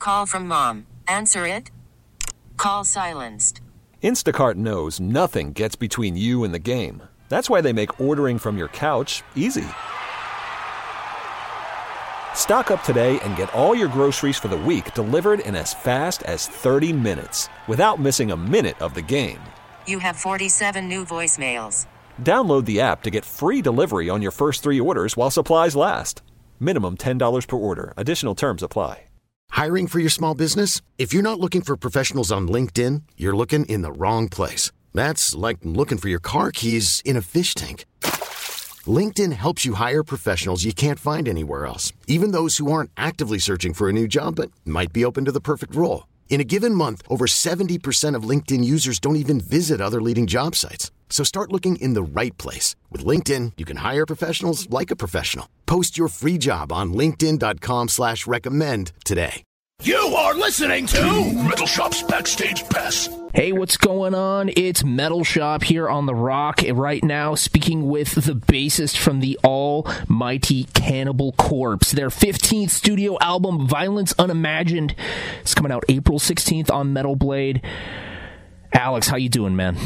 call from mom. Answer it. Call silenced. Instacart knows nothing gets between you and the game. That's why they make ordering from your couch easy. Stock up today and get all your groceries for the week delivered in as fast as 30 minutes without missing a minute of the game. You have 47 new voicemails. Download the app to get free delivery on your first 3 orders while supplies last. Minimum $10 per order. Additional terms apply. Hiring for your small business? If you're not looking for professionals on LinkedIn, you're looking in the wrong place. That's like looking for your car keys in a fish tank. LinkedIn helps you hire professionals you can't find anywhere else, even those who aren't actively searching for a new job but might be open to the perfect role. In a given month, over 70% of LinkedIn users don't even visit other leading job sites. So start looking in the right place. With LinkedIn, you can hire professionals like a professional. Post your free job on linkedin.com/recommend today. You are listening to Metal Shop's Backstage Pass. Hey, what's going on? It's Metal Shop here on The Rock right now, speaking with the bassist from the almighty Cannibal Corpse. Their 15th studio album, Violence Unimagined, is coming out April 16th on Metal Blade. Alex, how you doing, man?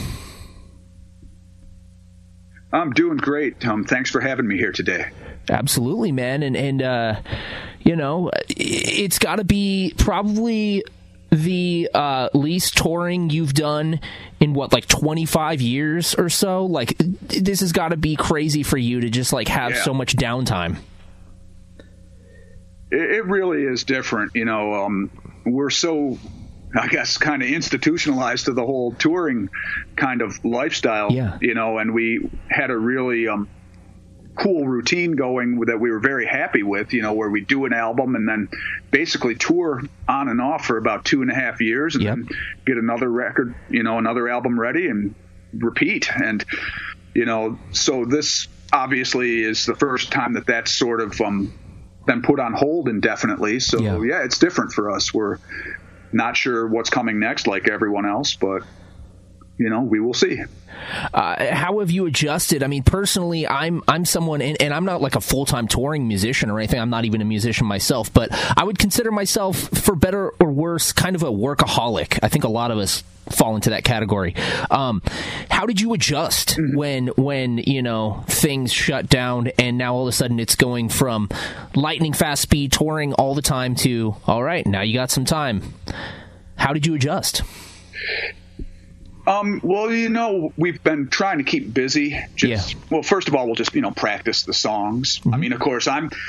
I'm doing great, Tom. Thanks for having me here today. Absolutely, man. And you know, it's got to be probably the least touring you've done in, what, like 25 years or so? Like, this has got to be crazy for you to just, like, have so much downtime. It really is different. You know, we're so, I guess, kind of institutionalized to the whole touring kind of lifestyle, you know, and we had a really cool routine going that we were very happy with, you know, where we do an album and then basically tour on and off for about 2.5 years and then get another record, you know, another album ready and repeat. And, you know, so this obviously is the first time that that's sort of been put on hold indefinitely. So yeah, it's different for us. We're not sure what's coming next like everyone else, but you know, we will see. How have you adjusted? I mean, personally, I'm someone, and I'm not like a full-time touring musician or anything. I'm not even a musician myself, but I would consider myself, for better or worse, kind of a workaholic. I think a lot of us fall into that category. How did you adjust when you know, things shut down and now all of a sudden it's going from lightning fast speed touring all the time to, all right, now you got some time? How did you adjust? Well, you know, we've been trying to keep busy. Well, first of all, we'll just, you know, practice the songs. I mean, of course,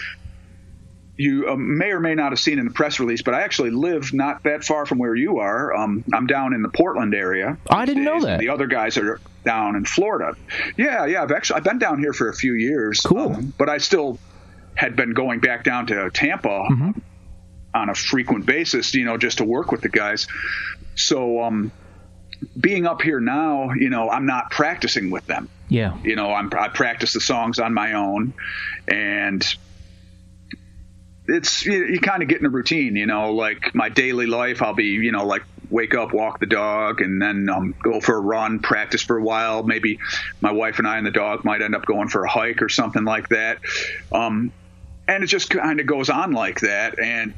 you may or may not have seen in the press release, but I actually live not that far from where you are. I'm down in the Portland area. I didn't know that. The other guys are down in Florida. Yeah. I've been down here for a few years. Cool. But I still had been going back down to Tampa on a frequent basis, you know, just to work with the guys. So, being up here now, you know, I'm not practicing with them. Yeah. You know, I practice the songs on my own, and it's, you kind of get in a routine, you know, like my daily life, I'll be, you know, like wake up, walk the dog, and then go for a run, practice for a while. Maybe my wife and I and the dog might end up going for a hike or something like that. And it just kind of goes on like that. And,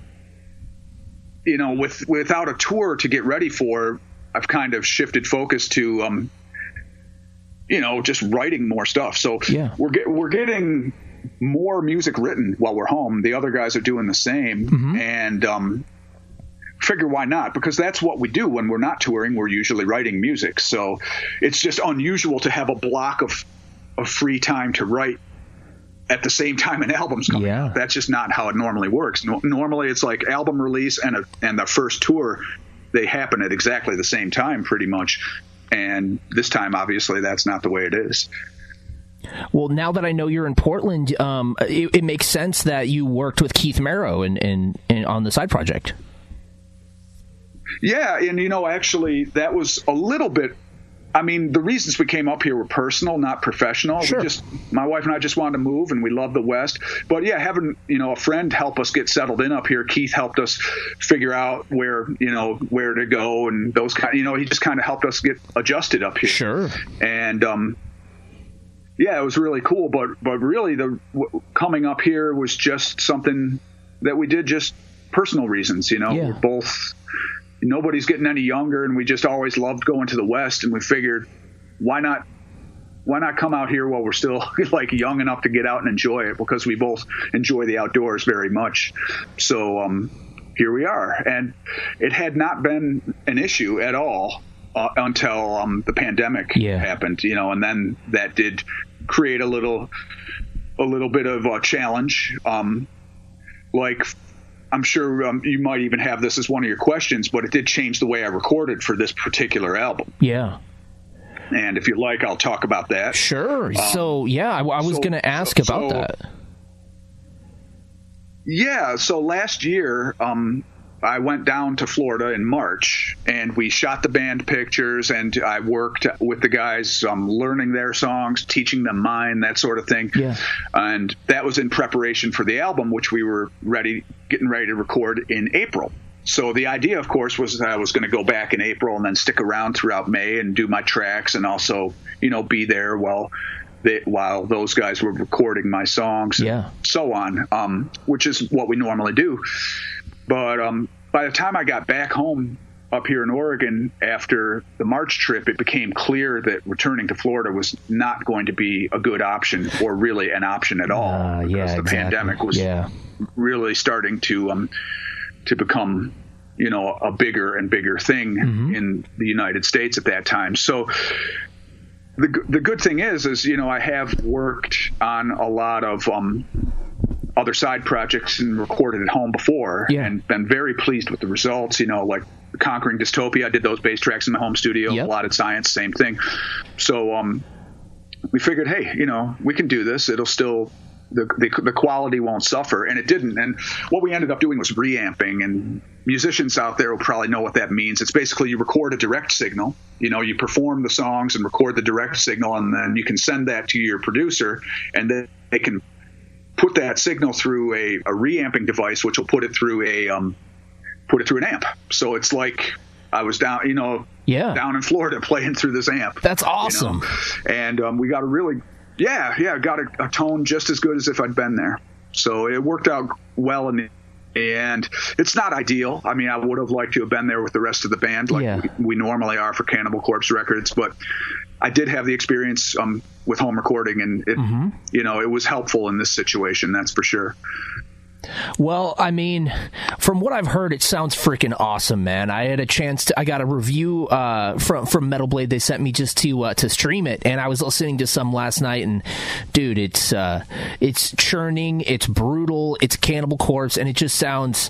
you know, without a tour to get ready for, I've kind of shifted focus to, you know, just writing more stuff. So we're getting more music written while we're home. The other guys are doing the same, and figure why not? Because that's what we do when we're not touring. We're usually writing music. So it's just unusual to have a block of free time to write at the same time an album's coming out. That's just not how it normally works. Normally it's like album release and the first tour. They happen at exactly the same time, pretty much. And this time, obviously, that's not the way it is. Well, now that I know you're in Portland, it makes sense that you worked with Keith Marrow and on the side project. Yeah, and, you know, actually, that was a little bit, I mean, the reasons we came up here were personal, not professional. Sure. My wife and I just wanted to move, and we love the West. But yeah, having, you know, a friend help us get settled in up here. Keith helped us figure out where to go, and those kind. You know, he just kind of helped us get adjusted up here. Sure. And yeah, it was really cool. But really, coming up here was just something that we did just personal reasons. We're both, nobody's getting any younger, and we just always loved going to the West, and we figured, why not come out here while we're still like young enough to get out and enjoy it, because we both enjoy the outdoors very much. So here we are, and it had not been an issue at all until the pandemic happened, and then that did create a little bit of a challenge. Like, I'm sure you might even have this as one of your questions, but it did change the way I recorded for this particular album. Yeah. And if you like, I'll talk about that. Sure. So, I was going to ask about that. Yeah. So last year, I went down to Florida in March, and we shot the band pictures, and I worked with the guys, learning their songs, teaching them mine, that sort of thing. Yeah. And that was in preparation for the album, which we were getting ready to record in April. So the idea, of course, was that I was going to go back in April and then stick around throughout May and do my tracks, and also, be there while those guys were recording my songs and so on, which is what we normally do. But by the time I got back home up here in Oregon after the March trip, it became clear that returning to Florida was not going to be a good option, or really an option at all, because the pandemic was really starting to become, a bigger and bigger thing in the United States at that time. So the good thing is, I have worked on a lot of other side projects and recorded at home before, and been very pleased with the results. Like Conquering Dystopia, I did those bass tracks in my home studio. Allotted Science, same thing. So we figured, hey, we can do this. It'll still, the quality won't suffer, and it didn't. And what we ended up doing was reamping, and musicians out there will probably know what that means. It's basically you record a direct signal, you perform the songs and record the direct signal, and then you can send that to your producer, and then they can put that signal through a reamping device, which will put it through an amp. So it's like I was down in Florida playing through this amp. That's awesome. And we got a really got a tone just as good as if I'd been there. So it worked out well in the end. It's not ideal. I mean, I would have liked to have been there with the rest of the band, like we normally are for Cannibal Corpse records, but I did have the experience with home recording, and it, it was helpful in this situation. That's for sure. Well, I mean, from what I've heard, it sounds freaking awesome, man. I had a chance I got a review from Metal Blade. They sent me just to stream it, and I was listening to some last night, and dude, it's churning, it's brutal, it's Cannibal Corpse, and it just sounds,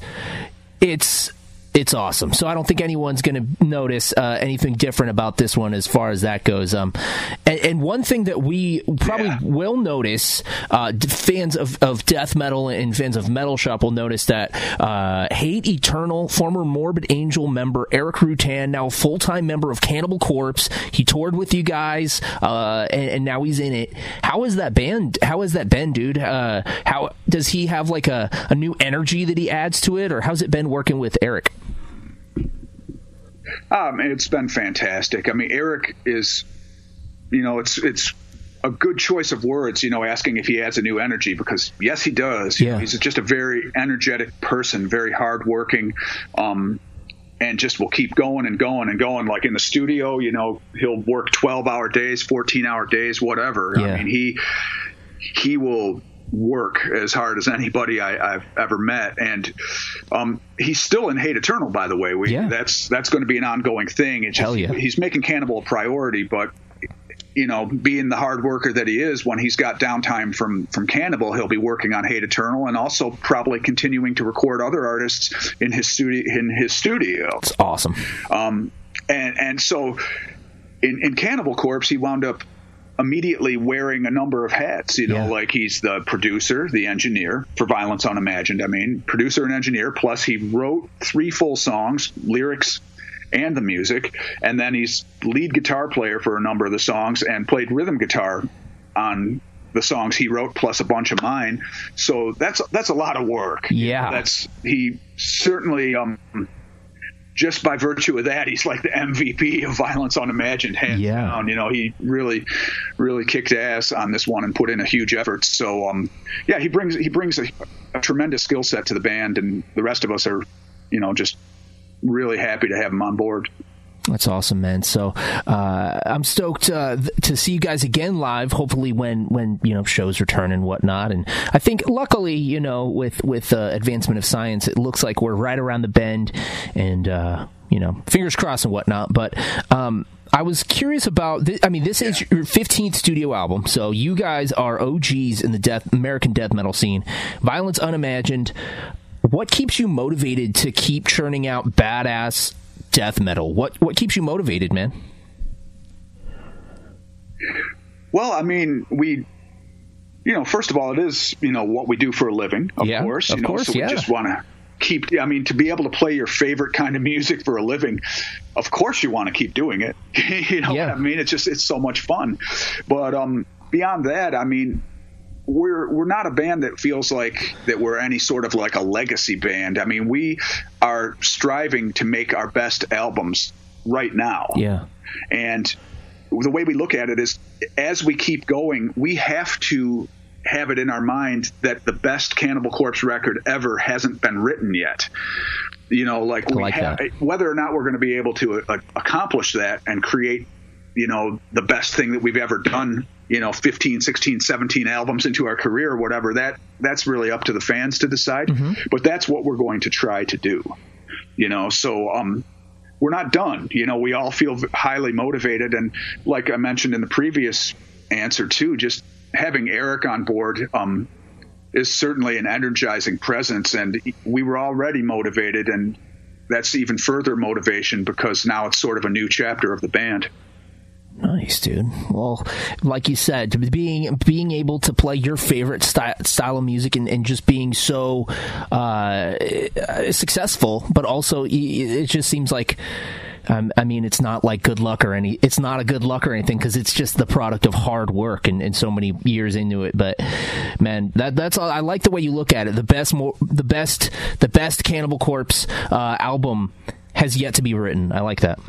it's awesome. So I don't think anyone's going to notice anything different about this one as far as that goes. And one thing that we probably will notice, fans of death metal and fans of Metal Shop will notice that Hate Eternal, former Morbid Angel member Eric Rutan, now a full-time member of Cannibal Corpse. He toured with you guys, and now he's in it. How has that been, dude? How does he have like a new energy that he adds to it, or how's it been working with Eric? It's been fantastic. I mean, Eric is, it's a good choice of words, asking if he adds a new energy, because yes, he does. He's just a very energetic person, very hardworking, and just will keep going and going and going. Like in the studio, he'll work 12-hour days, 14-hour days, whatever. I mean, he will work as hard as anybody I've ever met, and he's still in Hate Eternal, by the way. That's going to be an ongoing thing. It's just, he's making Cannibal a priority, but being the hard worker that he is, when he's got downtime from Cannibal, he'll be working on Hate Eternal, and also probably continuing to record other artists in his studio. It's awesome. And so in Cannibal Corpse, he wound up immediately wearing a number of hats, like he's the producer, the engineer for Violence Unimagined. I mean, producer and engineer, plus he wrote 3 full songs, lyrics and the music, and then he's lead guitar player for a number of the songs and played rhythm guitar on the songs he wrote, plus a bunch of mine. So that's a lot of work. Yeah. He certainly just by virtue of that, he's like the MVP of Violence Unimagined, hands down. You know, he really, really kicked ass on this one and put in a huge effort. So, he brings a tremendous skill set to the band, and the rest of us are, you know, just really happy to have him on board. That's awesome, man. So I'm stoked to see you guys again live, hopefully when you know, shows return and whatnot. And I think luckily, you know, with advancement of science, it looks like we're right around the bend, and you know, fingers crossed and whatnot. But I was curious about this. I mean, this is your 15th studio album, so you guys are OGs in the American death metal scene. Violence Unimagined. What keeps you motivated to keep churning out badass death metal? What keeps you motivated, man? Well, I mean, first of all, it is, you know, what we do for a living, of course. So we just want to keep, I mean, to be able to play your favorite kind of music for a living, of course you want to keep doing it. You know what I mean? It's so much fun. But beyond that, I mean, we're not a band that feels like that we're any sort of like a legacy band. I mean, we are striving to make our best albums right now. Yeah. And the way we look at it is, as we keep going, we have to have it in our mind that the best Cannibal Corpse record ever hasn't been written yet. You know, like whether or not we're going to be able to accomplish that and create, you know, the best thing that we've ever done, you know, 15, 16, 17 albums into our career or whatever, that's really up to the fans to decide. Mm-hmm. But that's what we're going to try to do, you know. So we're not done. You know, we all feel highly motivated. And like I mentioned in the previous answer too, just having Eric on board is certainly an energizing presence. And we were already motivated, and that's even further motivation because now it's sort of a new chapter of the band. Nice, dude. Well, like you said, being able to play your favorite style of music and just being so successful, but also it just seems like, I mean, it's not like good luck or it's not a good luck or anything, because it's just the product of hard work and so many years into it. But man, that's all. I like the way you look at it. The best Cannibal Corpse album has yet to be written. I like that.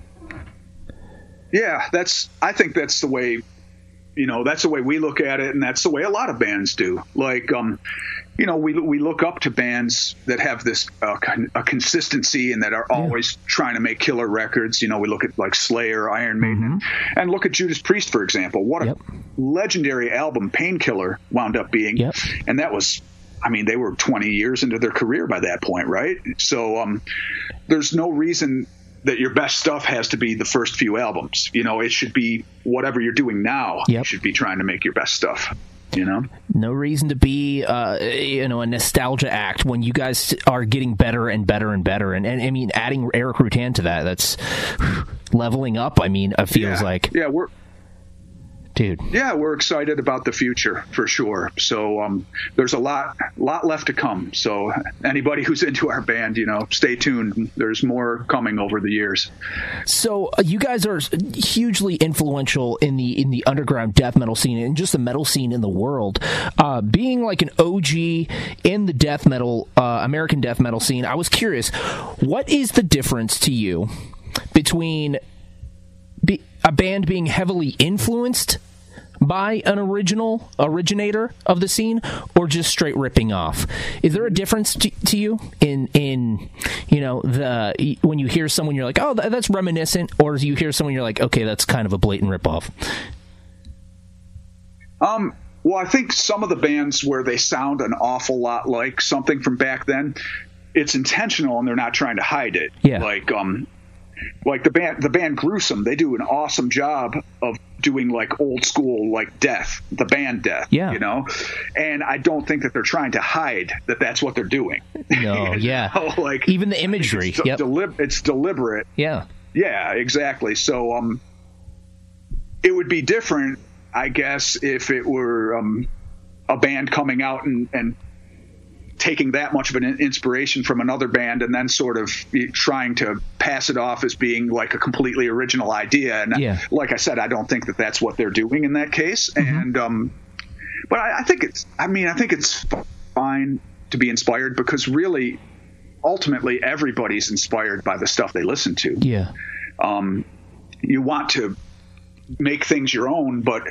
Yeah, I think that's the way, you know, that's the way we look at it, and that's the way a lot of bands do. Like, you know, we look up to bands that have this a consistency and that are always trying to make killer records. You know, we look at like Slayer, Iron Maiden, and look at Judas Priest, for example. What a legendary album Painkiller wound up being. And that was, I mean, they were 20 years into their career by that point, right? So there's no reason that your best stuff has to be the first few albums. You know, it should be whatever you're doing now. You should be trying to make your best stuff, you know? No reason to be, you know, a nostalgia act when you guys are getting better and better and better. And I mean, adding Eric Rutan to that's leveling up. I mean, it feels like. Yeah, dude. Yeah, we're excited about the future for sure. So there's a lot left to come. So anybody who's into our band, you know, stay tuned. There's more coming over the years. So you guys are hugely influential in the underground death metal scene and just the metal scene in the world. Being like an OG in the death metal, American death metal scene, I was curious, what is the difference to you between a band being heavily influenced by an originator of the scene, or just straight ripping off? Is there a difference to you in you know, when you hear someone you're like, oh, that's reminiscent, or you hear someone you're like, okay, that's kind of a blatant ripoff? Well, I think some of the bands where they sound an awful lot like something from back then, it's intentional and they're not trying to hide it. Yeah. Like the band Gruesome, they do an awesome job of doing like old school, like Death, the band Death, you know? And I don't think that they're trying to hide that that's what they're doing. No, yeah. Like even the imagery, it's deliberate. Yeah. Yeah, exactly. So it would be different, I guess, if it were a band coming out and taking that much of an inspiration from another band and then sort of trying to pass it off as being like a completely original idea. And like I said, I don't think that that's what they're doing in that case. Mm-hmm. And but I think it's fine to be inspired, because really ultimately everybody's inspired by the stuff they listen to. Yeah. You want to make things your own, but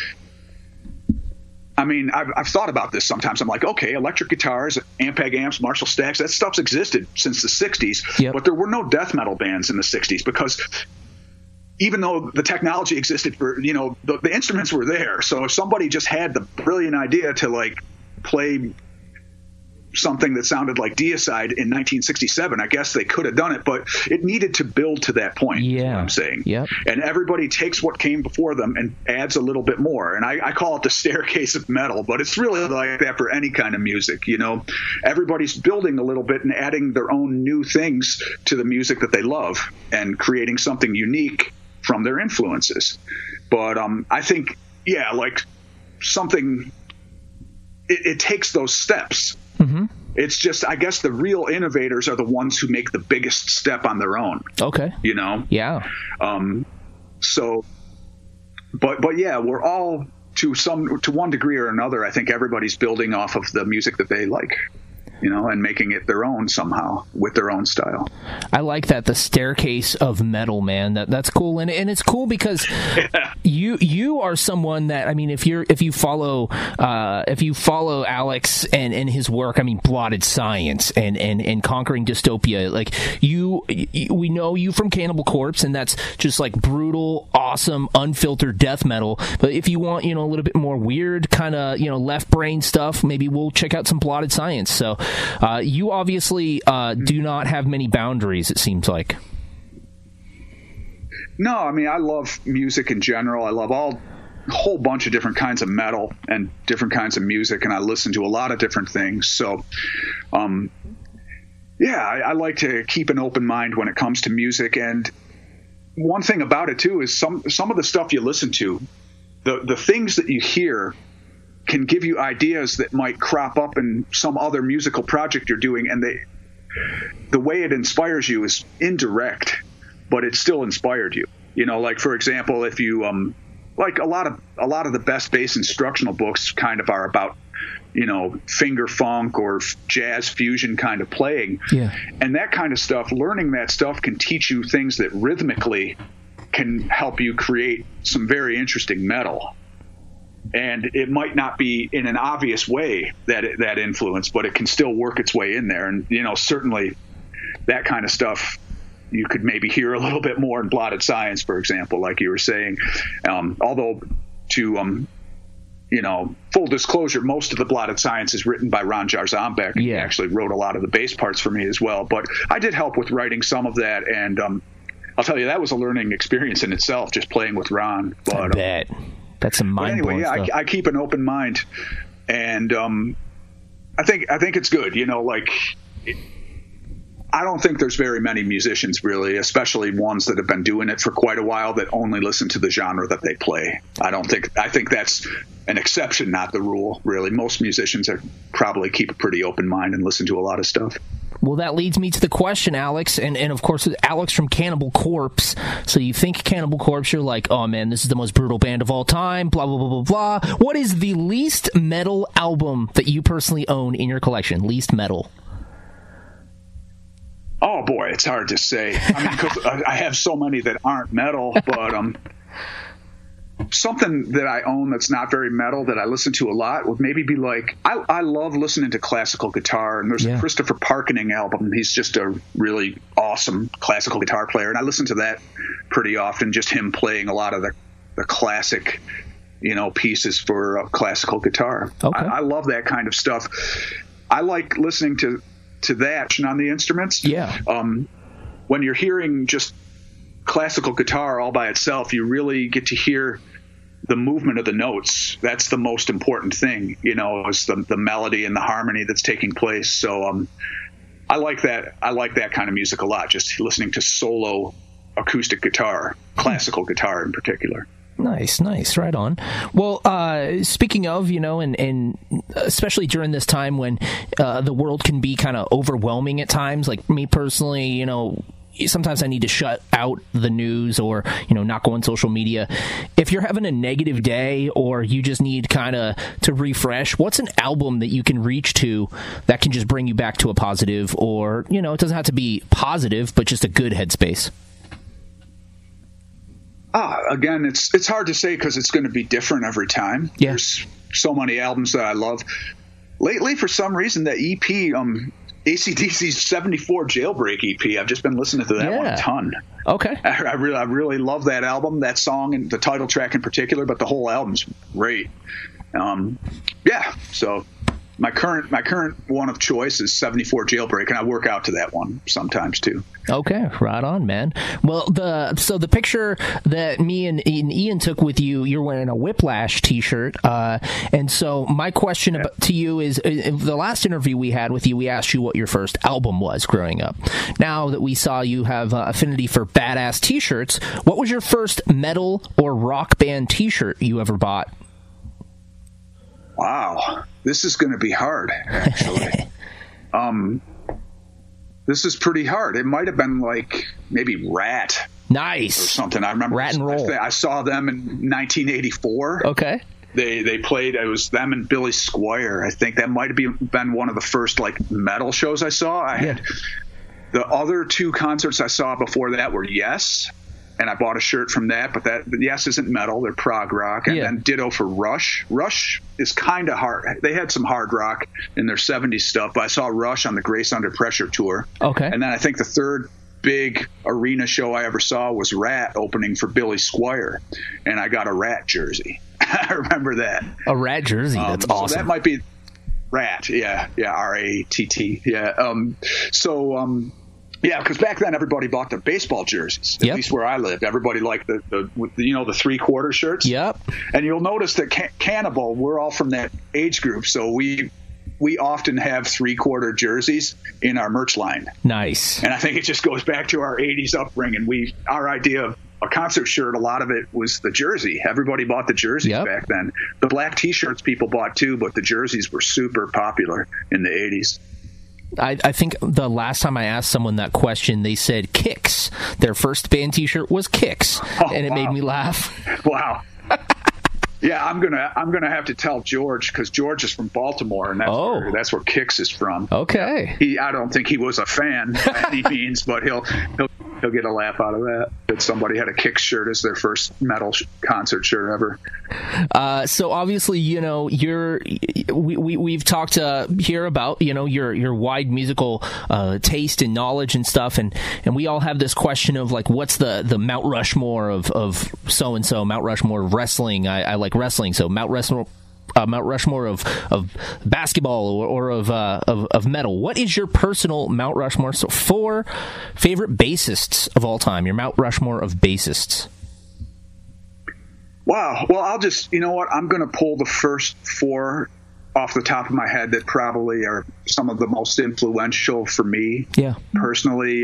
I mean, I've thought about this sometimes. I'm like, okay, electric guitars, Ampeg amps, Marshall Stacks, that stuff's existed since the 60s, Yep. but there were no death metal bands in the 60s because even though the technology existed for, the instruments were there. So if somebody just had the brilliant idea to like play something that sounded like Deicide in 1967, I guess they could have done it, but it needed to build to that point. Yeah. Is what I'm saying. Yep. And everybody takes what came before them and adds a little bit more. And I call it the staircase of metal, but it's really like that for any kind of music. Everybody's building a little bit and adding their own new things to the music that they love and creating something unique from their influences. But I think, like something, it takes those steps. Mm-hmm. It's just, I guess the real innovators are the ones who make the biggest step on their own. Okay. Yeah. But yeah, we're all to one degree or another. I think everybody's building off of the music that they like, and making it their own somehow with their own style. I like that, the staircase of metal, man. That's cool, and it's cool because you are someone that, I mean, if you follow Alex and his work, I mean, Blotted Science and Conquering Dystopia, like we know you from Cannibal Corpse, and that's just like brutal, awesome, unfiltered death metal. But if you want, a little bit more weird kind of, left brain stuff, maybe we'll check out some Blotted Science. So you obviously do not have many boundaries, it seems like. No, I mean, I love music in general. I love a whole bunch of different kinds of metal and different kinds of music, and I listen to a lot of different things. So, I like to keep an open mind when it comes to music. And one thing about it, too, is some of the stuff you listen to, the things that you hear can give you ideas that might crop up in some other musical project you're doing, and the way it inspires you is indirect, but it still inspired you. Like, for example, if you like a lot of the best bass instructional books kind of are about finger funk or jazz fusion kind of playing. Yeah. And that kind of stuff, learning that stuff can teach you things that rhythmically can help you create some very interesting metal. And it might not be in an obvious way that influence, but it can still work its way in there. And, certainly that kind of stuff you could maybe hear a little bit more in Blotted Science, for example, like you were saying. Although to, full disclosure, most of the Blotted Science is written by Ron Jarzembek. Yeah. He actually wrote a lot of the bass parts for me as well. But I did help with writing some of that. And I'll tell you, that was a learning experience in itself, just playing with Ron. But, I bet. That's some mind-blowing stuff. I keep an open mind, and I think it's good. I don't think there's very many musicians, really, especially ones that have been doing it for quite a while, that only listen to the genre that they play. I think that's an exception, not the rule, really. Most musicians probably keep a pretty open mind and listen to a lot of stuff. Well, that leads me to the question, Alex, and of course, Alex from Cannibal Corpse. So you think Cannibal Corpse, you're like, oh man, this is the most brutal band of all time, blah, blah, blah, blah, blah. What is the least metal album that you personally own in your collection? Least metal? Oh boy, it's hard to say. I mean, 'cause I have so many that aren't metal, but something that I own that's not very metal that I listen to a lot would maybe be like, I love listening to classical guitar, and there's a Christopher Parkening album. He's just a really awesome classical guitar player, and I listen to that pretty often, just him playing a lot of the classic, pieces for classical guitar. Okay. I love that kind of stuff. I like listening to that on the instruments. Yeah. When you're hearing just classical guitar all by itself, you really get to hear the movement of the notes. That's the most important thing, is the melody and the harmony that's taking place. So I like that. I like that kind of music a lot, just listening to solo acoustic guitar, classical guitar in particular. Nice, right on. Well, speaking of, and especially during this time when the world can be kind of overwhelming at times, like me personally, sometimes I need to shut out the news or, not go on social media. If you're having a negative day or you just need kind of to refresh, what's an album that you can reach to that can just bring you back to a positive, or, it doesn't have to be positive, but just a good headspace? Again, it's hard to say because it's going to be different every time. Yeah. There's so many albums that I love. Lately, for some reason, the EP, AC/DC's 74 Jailbreak EP, I've just been listening to that one a ton. Okay. I really love that album, that song, and the title track in particular, but the whole album's great. So my current one of choice is 74 Jailbreak, and I work out to that one sometimes too. Okay, right on, man. Well, the picture that me and Ian took with you, you're wearing a Whiplash t-shirt, and so my question to you is, in the last interview we had with you, we asked you what your first album was growing up. Now that we saw you have affinity for badass t-shirts, what was your first metal or rock band t-shirt you ever bought? Wow, this is going to be hard, actually. This is pretty hard. It might have been like maybe Rat. Nice. Or something. I remember Rat and Roll. I saw them in 1984. Okay. They played, it was them and Billy Squier. I think that might have been one of the first like metal shows I saw. I had the other two concerts I saw before that were Yes, and I bought a shirt from that, but Yes isn't metal, they're prog rock. And then ditto for Rush. Rush is kind of hard. They had some hard rock in their 70s stuff, but I saw Rush on the Grace Under Pressure tour. Okay. And then I think the third big arena show I ever saw was Rat opening for Billy Squier, and I got a Rat jersey. I remember that. A Rat jersey, that's awesome. So that might be Rat, R-A-T-T, Yeah, because back then everybody bought the baseball jerseys. At least where I lived, everybody liked the 3/4 shirts. Yep. And you'll notice that Cannibal, we're all from that age group, so we often have 3/4 jerseys in our merch line. Nice. And I think it just goes back to our 80s upbringing. Our idea of a concert shirt, a lot of it was the jersey. Everybody bought the jerseys back then. The black T-shirts people bought too, but the jerseys were super popular in the 80s. I think the last time I asked someone that question, they said Kicks. Their first band T-shirt was Kicks, and it made me laugh. Wow. Yeah, I'm gonna have to tell George, because George is from Baltimore, and that's where Kicks is from. Okay. I don't think he was a fan by any means, but he'll get a laugh out of that somebody had a Kicks shirt as their first metal concert shirt ever. So obviously, we've talked here about your wide musical taste and knowledge and stuff, and we all have this question of like, what's the Mount Rushmore of so and so? Mount Rushmore of wrestling. I like wrestling, so Mount Rushmore of basketball or of metal. What is your personal Mount Rushmore? So 4 favorite bassists of all time. Your Mount Rushmore of bassists. Wow. Well, I'll just, I'm going to pull the first 4 off the top of my head that probably are some of the most influential for me personally.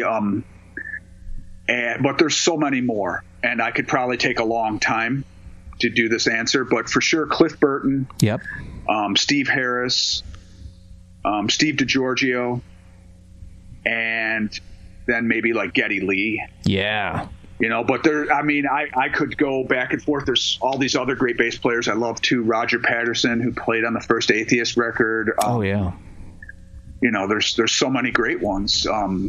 But there's so many more, and I could probably take a long time to do this answer, but for sure Cliff Burton, Steve Harris, Steve DiGiorgio, and then maybe like Geddy Lee. Yeah. But I could go back and forth. There's all these other great bass players I love too. Roger Patterson, who played on the first Atheist record. There's so many great ones.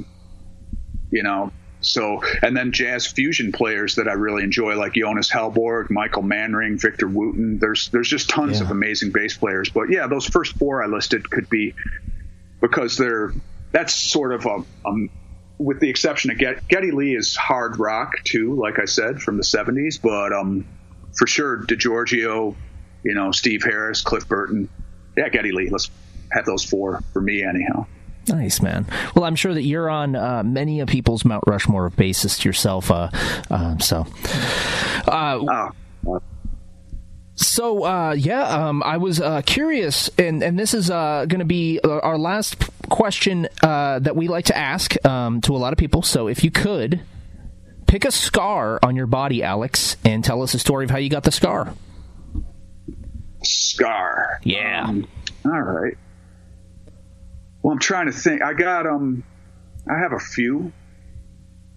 So, and then jazz fusion players that I really enjoy, like Jonas Hellborg, Michael Manring, Victor Wooten. There's just tons of amazing bass players. But yeah, those first 4 I listed could be, because that's sort of with the exception of Geddy Lee is hard rock too, like I said, from the 70s. But for sure, DiGiorgio, Steve Harris, Cliff Burton. Yeah, Geddy Lee. Let's have those 4 for me anyhow. Nice, man. Well, I'm sure that you're on many of people's Mount Rushmore of bassists yourself. I was curious, and this is going to be our last question that we like to ask to a lot of people. So if you could pick a scar on your body, Alex, and tell us a story of how you got the scar. Scar. Yeah. All right. Well, I'm trying to think. I have a few.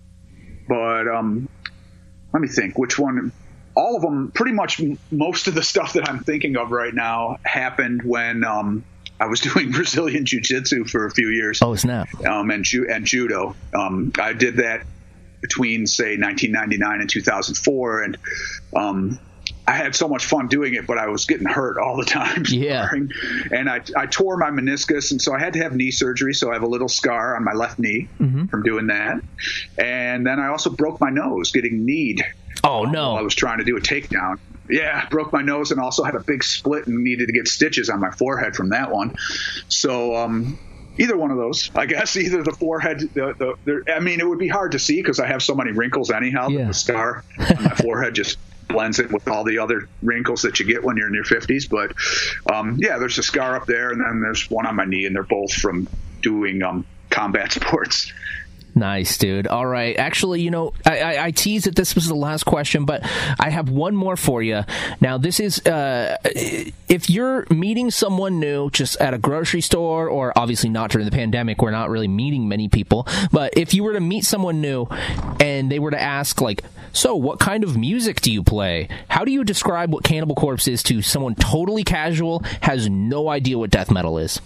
but let me think which one. All of them, pretty much most of the stuff that I'm thinking of right now happened when I was doing Brazilian Jiu-Jitsu for a few years. Oh, snap. And judo. I did that between, say, 1999 and 2004, and I had so much fun doing it, but I was getting hurt all the time. Yeah. And I tore my meniscus, and so I had to have knee surgery, so I have a little scar on my left knee from doing that. And then I also broke my nose getting kneed. Oh, no. While I was trying to do a takedown. Yeah, broke my nose and also had a big split and needed to get stitches on my forehead from that one. So either one of those, I guess, either the forehead, I mean, it would be hard to see because I have so many wrinkles anyhow. Yeah. The scar on my forehead just blends it with all the other wrinkles that you get when you're in your 50s. But yeah, there's a scar up there, and then there's one on my knee, and they're both from doing combat sports. Nice, dude. All right. Actually, you know, I teased that this was the last question, but I have one more for you. Now, this is if you're meeting someone new just at a grocery store, or obviously not during the pandemic, we're not really meeting many people, but if you were to meet someone new and they were to ask, like, so what kind of music do you play? How do you describe what Cannibal Corpse is to someone totally casual, has no idea what death metal is?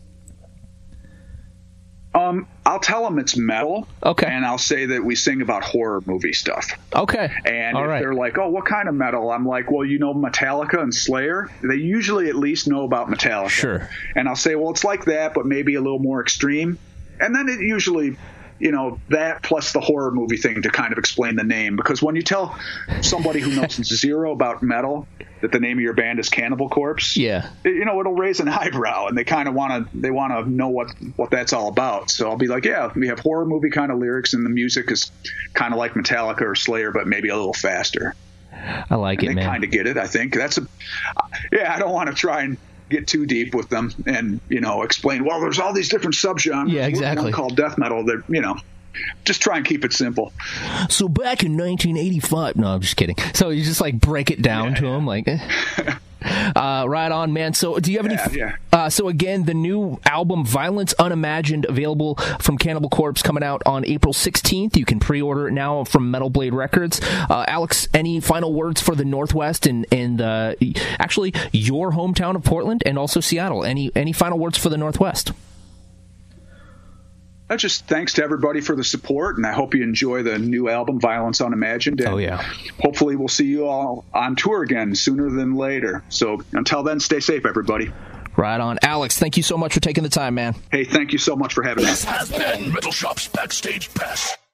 I'll tell them it's metal. Okay. And I'll say that we sing about horror movie stuff. Okay. And all if right. they're like, oh, what kind of metal? I'm like, well, you know Metallica and Slayer? They usually at least know about Metallica. Sure. And I'll say, well, it's like that, but maybe a little more extreme. And then it usually, you know, that plus the horror movie thing to kind of explain the name. Because when you tell somebody who knows zero about metal that the name of your band is Cannibal Corpse, yeah, you know, it'll raise an eyebrow, and they kind of want to know what that's all about. So I'll be like, yeah, we have horror movie kind of lyrics, and the music is kind of like Metallica or Slayer, but maybe a little faster. I like it, man. They kind of get it, I think. I don't want to try and get too deep with them and, you know, explain, well, there's all these different subgenres. Yeah, exactly. One called death metal. They're, you know, just try and keep it simple. So back in 1985, no, I'm just kidding. So you just like break it down to them, like, right on, man. So do you have any? So again, the new album Violence Unimagined, available from Cannibal Corpse, coming out on April 16th. You can pre-order it now from Metal Blade Records. Alex, any final words for the Northwest and actually your hometown of Portland and also Seattle? Any final words for the Northwest? Just thanks to everybody for the support, and I hope you enjoy the new album, Violence Unimagined. And hopefully we'll see you all on tour again sooner than later. So until then, stay safe, everybody. Right on. Alex, thank you so much for taking the time, man. Hey, thank you so much for having me. This has been Metal Shop's Backstage Pass.